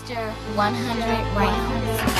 Mr. 100 Rounds.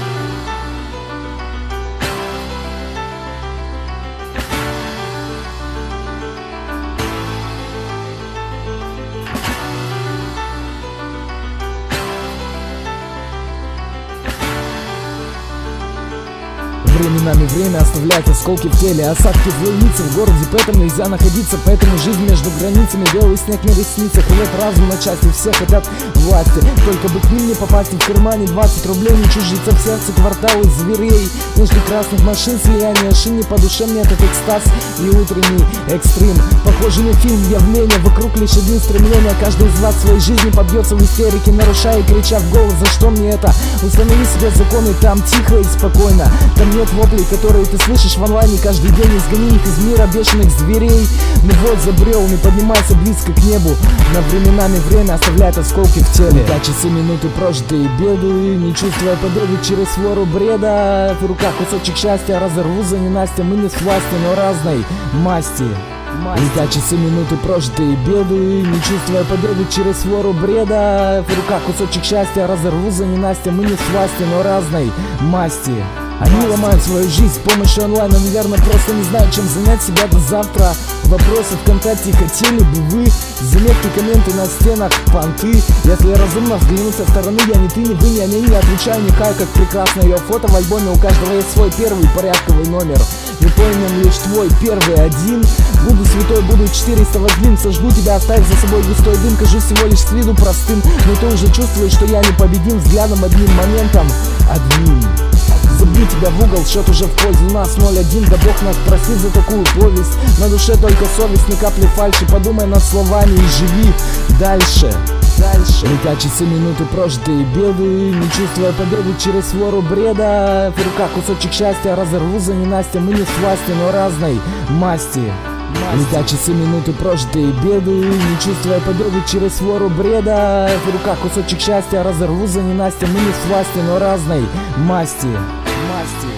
Временами время оставляет осколки в теле, осадки в лицах в городе, поэтому нельзя находиться, поэтому жизнь между границами, белый снег на ресницах, рвет разум на части, все хотят власти, только бы к ним не попасть, в кармане 20 рублей, не чужится в сердце кварталы зверей, между красных машин слияние шин, не по душе мне этот экстаз и утренний экстрим, похоже на фильм явление, вокруг лишь одни стремления, каждый из вас в своей жизни побьется в истерике, нарушая и крича в голос, за что мне это, установи себе законы, там тихо и спокойно, там нет воплей, которые ты слышишь в онлайне каждый день, изгони их из мира бешеных зверей. Ну вот забрел, не поднимайся близко к небу, но временами время оставляет осколки в теле. Да, часы, минуты прожитые беды, не чувствуя подруги через флору бреда, в руках кусочек счастья, разорву за ненастья, мы не с власти, но разной масти. Летят часы, минуты прожитые беды, не чувствуя подруги через флору бреда, в руках кусочек счастья, разорву за ненастья, мы не с власти, но разной масти. Они ломают свою жизнь с помощью онлайна, наверное, просто не знают, чем занять себя до завтра. Вопросы ВКонтакте, хотели бы вы? Заметки, комменты на стенах, понты. Если разумно взглянуть со стороны, я не ты, не вы, не они, не отвечаю никак, как прекрасно ее фото в альбоме. У каждого есть свой первый порядковый номер. Не помним лишь твой первый один. Буду святой, буду 400 возлин. Сожгу тебя, оставив за собой густой дым. Кажусь всего лишь с виду простым, но ты уже чувствуешь, что я непобедим. Взглядом одним моментом одним. Забью тебя в угол, счет уже в пользу нас 0-1, да бог нас простит за такую повесть. На душе только совесть, ни капли фальши, подумай над словами и живи дальше. Летят часы, минуты прожитые беды, не чувствуя подруги через флору бреда, в руках кусочек счастья, разорву за ненастья, мы не с власти, но разной масти. Летят часы, минуты прожитые беды, не чувствуя подруги через флору бреда, в руках кусочек счастья, разорву за ненастья, мы не с власти, но разной масти.